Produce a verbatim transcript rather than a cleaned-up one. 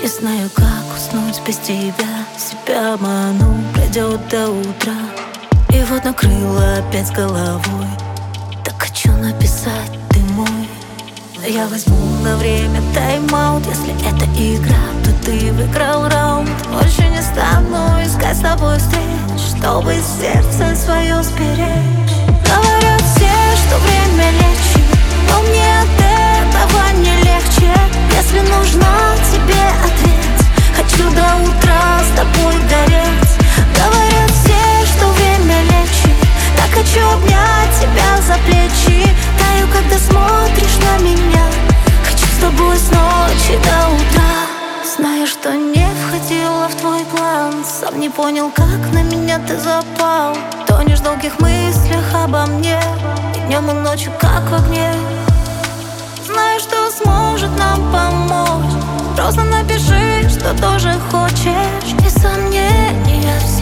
Не знаю, как уснуть без тебя. Себя обману, пройдет до утра. И вот накрыла опять головой. Так хочу написать, ты мой. Я возьму на время тайм-аут. Если это игра, то ты выиграл раунд. Больше не стану искать с тобой встреч, чтобы сердце свое сберечь. Говорят все, что время лечит, но мне от этого не легче. Если нужна тебе ответ, хочу до утра с тобой гореть. Говорят все, что время лечит, так хочу обнять тебя за плечи. Таю, когда смотришь на меня, хочу с тобой с ночи до утра. Знаю, что не входила в твой план, сам не понял, как на меня ты запал. Тонешь в долгих мыслях обо мне, и днем, и ночью, как в огне. Знаю, что сможет нам помочь, просто напиши, что тоже хочешь. И сомнения все